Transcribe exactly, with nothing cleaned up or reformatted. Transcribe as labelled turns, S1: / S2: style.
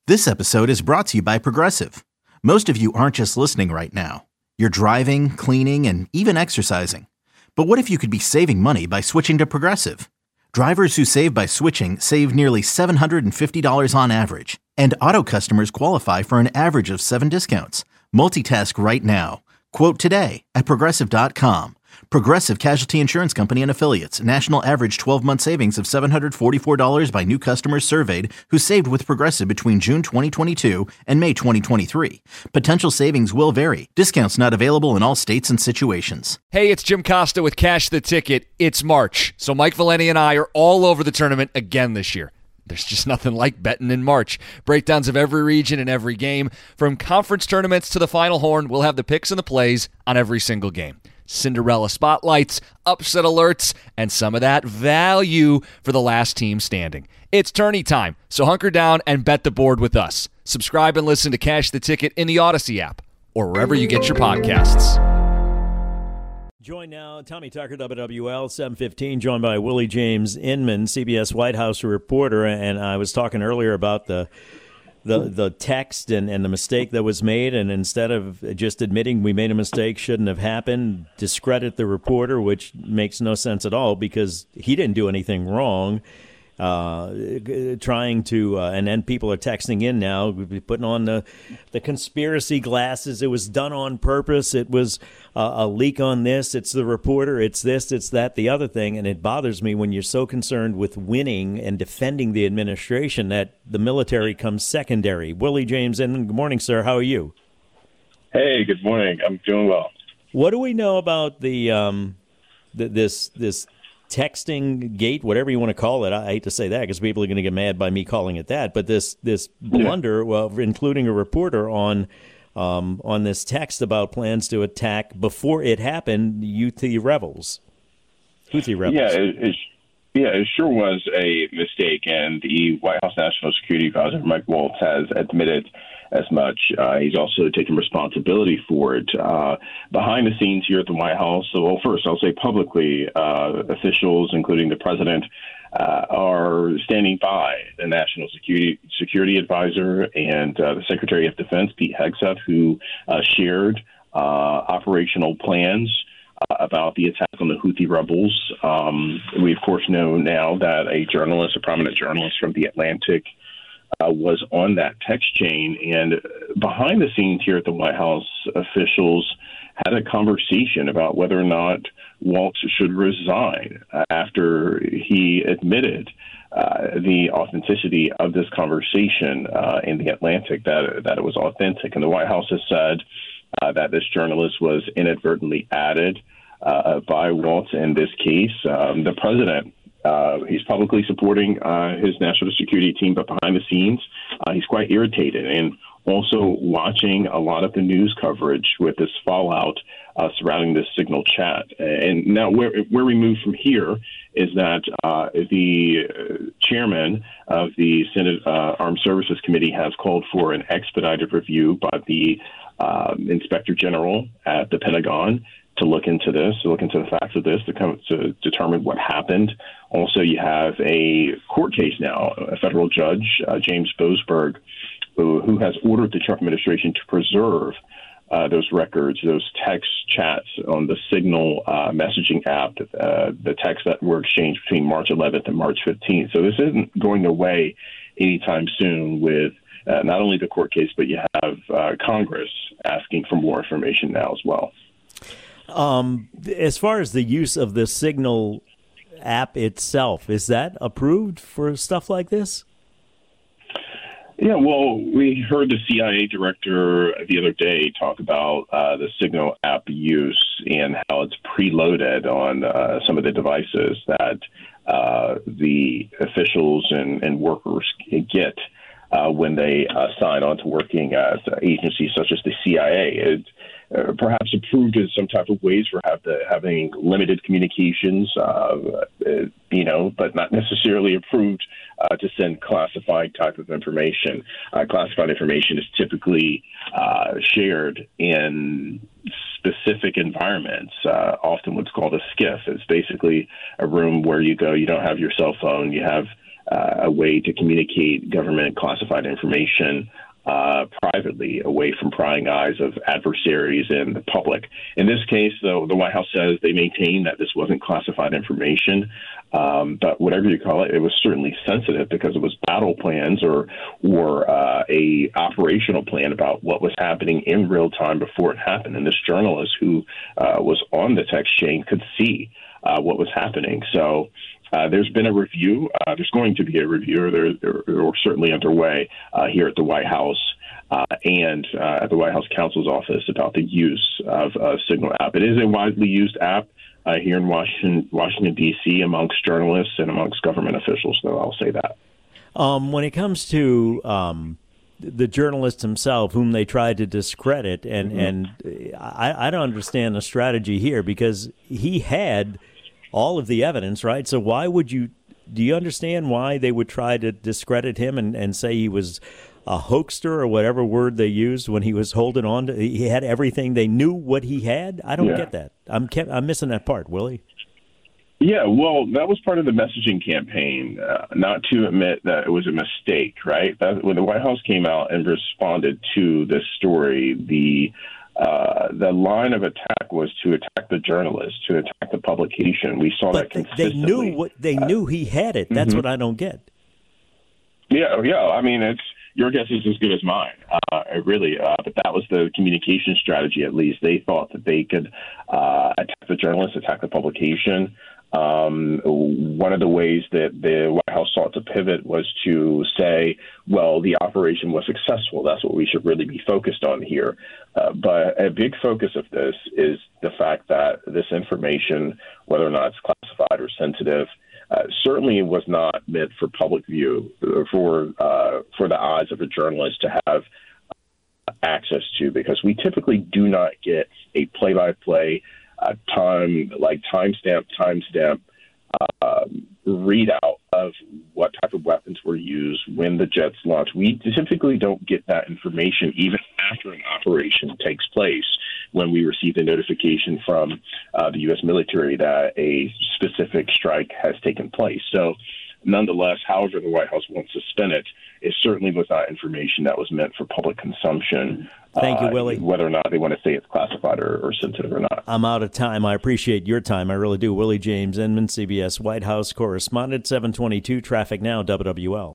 S1: This episode is brought to you by Progressive. Most of you aren't just listening right now. You're driving, cleaning, and even exercising. But what if you could be saving money by switching to Progressive? Drivers who save by switching save nearly seven hundred fifty dollars on average. And auto customers qualify for an average of seven discounts. Multitask right now. Quote today at Progressive dot com. Progressive Casualty Insurance Company and Affiliates. National average twelve-month savings of seven hundred forty-four dollars by new customers surveyed who saved with Progressive between June twenty twenty-two and May twenty twenty-three. Potential savings will vary. Discounts not available in all states and situations.
S2: Hey, it's Jim Costa with Cash the Ticket. It's March, so Mike Valeni and I are all over the tournament again this year. There's just nothing like betting in March. Breakdowns of every region and every game. From conference tournaments to the Final Horn, we'll have the picks and the plays on every single game. Cinderella spotlights, upset alerts, and some of that value for the last team standing. It's tourney time, so hunker down and bet the board with us. Subscribe and listen to Cash the Ticket in the Odyssey app or wherever you get your podcasts.
S3: Joined now, Tommy Tucker, W W L, seven fifteen, joined by Willie James Inman, C B S White House reporter, and I was talking earlier about the the the text and, and the mistake that was made, and instead of just admitting we made a mistake, shouldn't have happened, discredit the reporter, which makes no sense at all because he didn't do anything wrong. Uh, trying to, uh, and then people are texting in now, putting on the the conspiracy glasses. It was done on purpose. It was uh, a leak on this. It's the reporter. It's this. It's that. The other thing, and it bothers me when you're so concerned with winning and defending the administration that the military comes secondary. Willie James Inman, good morning, sir. How are you?
S4: Hey, good morning. I'm doing well.
S3: What do we know about the um, th- this this? texting gate, whatever you want to call it? I hate to say that because people are going to get mad by me calling it that. But this this blunder, well, including a reporter on um, on this text about plans to attack before it happened, Houthi rebels. Houthi rebels.
S4: Yeah, it, it, yeah, it sure was a mistake, and the White House National Security Advisor Mike Waltz has admitted as much. Uh, he's also taken responsibility for it. Uh, behind the scenes here at the White House, so, well, first, I'll say publicly, uh, officials, including the president, uh, are standing by the National Security Security Advisor and uh, the Secretary of Defense, Pete Hegseth, who uh, shared uh, operational plans uh, about the attack on the Houthi rebels. Um, we, of course, know now that a journalist, a prominent journalist from The Atlantic, Uh, was on that text chain. And behind the scenes here at the White House, officials had a conversation about whether or not Waltz should resign uh, after he admitted uh, the authenticity of this conversation uh, in The Atlantic, that, that it was authentic. And the White House has said uh, that this journalist was inadvertently added uh, by Waltz in this case. Um, the president Uh, he's publicly supporting uh, his national security team, but behind the scenes, uh, he's quite irritated and also watching a lot of the news coverage with this fallout uh, surrounding this Signal chat. And now where, where we move from here is that uh, the chairman of the Senate uh, Armed Services Committee has called for an expedited review by the uh, Inspector General at the Pentagon to look into this, to look into the facts of this, to come to determine what happened. Also, you have a court case now, a federal judge, uh, James Boasberg, who, who has ordered the Trump administration to preserve uh, those records, those text chats on the Signal uh, messaging app, uh, the texts that were exchanged between March eleventh and March fifteenth. So this isn't going away anytime soon with uh, not only the court case, but you have uh, Congress asking for more information now as well.
S3: Um, as far as the use of the Signal app itself, is that approved for stuff like this?
S4: Yeah, well, we heard the C I A director the other day talk about uh, the Signal app use and how it's preloaded on uh, some of the devices that uh, the officials and, and workers get uh, when they uh, sign on to working at agencies such as the C I A. It, Uh, perhaps approved in some type of ways for have the, having limited communications, uh, uh, you know, but not necessarily approved uh, to send classified type of information. Uh, classified information is typically uh, shared in specific environments, uh, often what's called a SCIF. It's basically a room where you go, you don't have your cell phone, you have uh, a way to communicate government classified information Uh, privately, away from prying eyes of adversaries and the public. In this case, though, the White House says they maintain that this wasn't classified information, um, but whatever you call it, it was certainly sensitive because it was battle plans or or uh, a operational plan about what was happening in real time before it happened. And this journalist who uh, was on the text chain could see uh, what was happening. So. Uh, there's been a review. Uh, there's going to be a review, or they're, they're, they're certainly underway uh, here at the White House uh, and uh, at the White House counsel's office about the use of a Signal app. It is a widely used app uh, here in Washington, Washington D C, amongst journalists and amongst government officials, though I'll say that.
S3: Um, when it comes to um, the journalist himself, whom they tried to discredit, and, mm-hmm. and I, I don't understand the strategy here because he had all of the evidence, right? So why would you, do you understand why they would try to discredit him and, and say he was a hoaxer or whatever word they used when he was holding on to, he had everything, they knew what he had? I don't yeah. get that. I'm I'm missing that part, Willie.
S4: Yeah, well, that was part of the messaging campaign, uh, not to admit that it was a mistake, right? That, when the White House came out and responded to this story, the Uh, the line of attack was to attack the journalist, to attack the publication. We saw
S3: but
S4: that consistently.
S3: They knew what they uh, knew he had it. That's mm-hmm. what I don't get.
S4: Yeah, yeah. I mean, it's your guess is as good as mine. Uh, really, uh, but that was the communication strategy. At least they thought that they could uh, attack the journalist, attack the publication. Um, one of the ways that the White House sought to pivot was to say, well, the operation was successful. That's what we should really be focused on here. Uh, but a big focus of this is the fact that this information, whether or not it's classified or sensitive, uh, certainly was not meant for public view, for uh, for the eyes of a journalist to have access to, because we typically do not get a play-by-play Uh, time, like timestamp, timestamp uh, readout of what type of weapons were used when the jets launched. We typically don't get that information even after an operation takes place, when we receive the notification from uh, the U S military that a specific strike has taken place. So nonetheless, however the White House wants to spin it, it certainly was not information that was meant for public consumption.
S3: Thank you, Willie.
S4: Uh, whether or not they want to say it's classified or, or sensitive or not.
S3: I'm out of time. I appreciate your time. I really do. Willie James Inman, C B S White House correspondent, seven twenty-two Traffic Now, W W L.